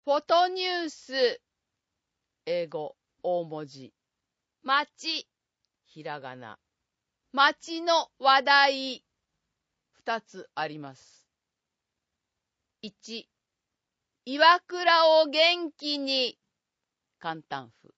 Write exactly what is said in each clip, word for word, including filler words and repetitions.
フォトニュース、英語、大文字。街、ひらがな。街の話題、二つあります。いち、岩倉を元気に、簡単符。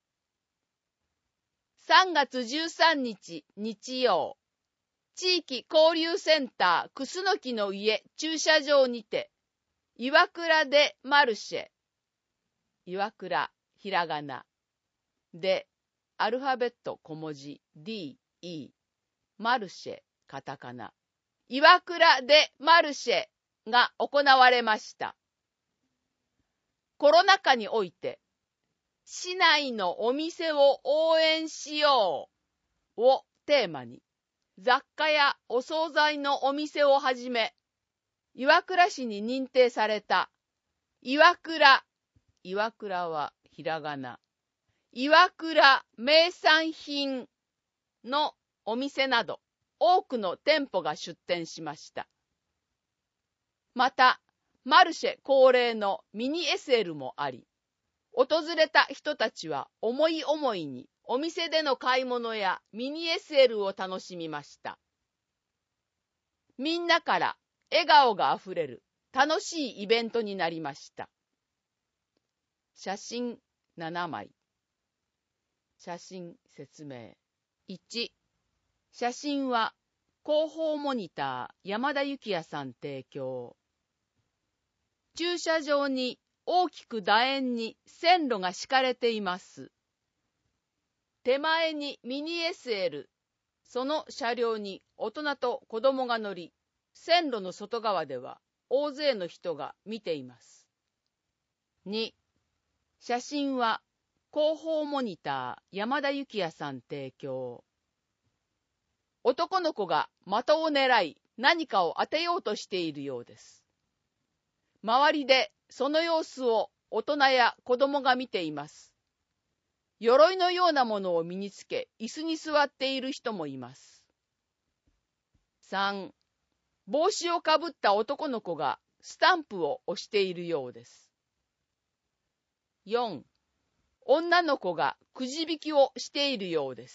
さんがつじゅうさんにち日曜、地域交流センターくすのきの家駐車場にて、岩倉でマルシェ、岩倉、ひらがな、で、アルファベット小文字 ディー、イー、マルシェ、カタカナ、岩倉でマルシェが行われました。コロナ禍において、市内のお店を応援しようをテーマに、雑貨やお惣菜のお店をはじめ、岩倉市に認定された岩倉、岩倉はひらがな、岩倉名産品のお店など多くの店舗が出店しました。また、マルシェ恒例のミニ エスエル もあり、訪れた人たちは思い思いにお店での買い物やミニ エスエル を楽しみました。みんなから笑顔があふれる楽しいイベントになりました。写真ななまい。写真説明。いち、写真は広報モニター山田幸也さん提供。駐車場に大きく楕円に線路が敷かれています。手前にミニ エスエル、その車両に大人と子供が乗り、線路の外側では大勢の人が見ています。に、写真は広報モニター山田幸也さん提供。男の子が的を狙い何かを当てようとしているようです。周りでその様子を大人や子供が見ています。鎧のようなものを身につけ、椅子に座っている人もいます。さん、帽子をかぶった男の子がスタンプを押しているようです。よん、女の子がくじ引きをしているようです。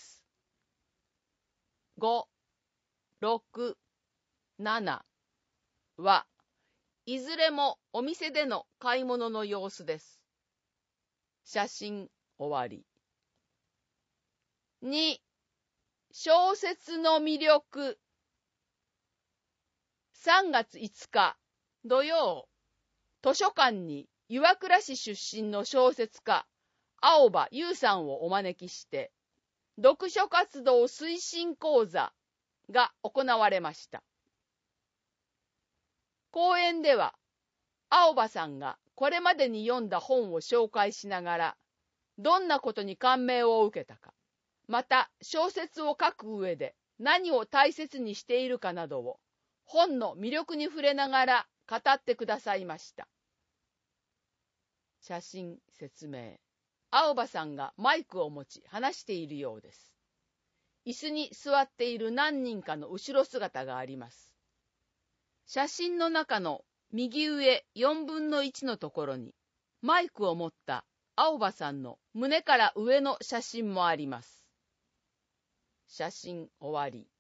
ご、ろく、ななはいずれもお店での買い物の様子です。写真終わり。に、小説の魅力。さんがついつか土曜、図書館に岩倉市出身の小説家青葉優さんをお招きして読書活動推進講座が行われました。講演では青葉さんがこれまでに読んだ本を紹介しながらどんなことに感銘を受けたか、また小説を書く上で何を大切にしているかなどを本の魅力に触れながら語ってくださいました。写真説明。青葉さんがマイクを持ち話しているようです。椅子に座っている何人かの後ろ姿があります。写真の中の右上よんぶんのいちのところにマイクを持った青葉さんの胸から上の写真もあります。写真終わり。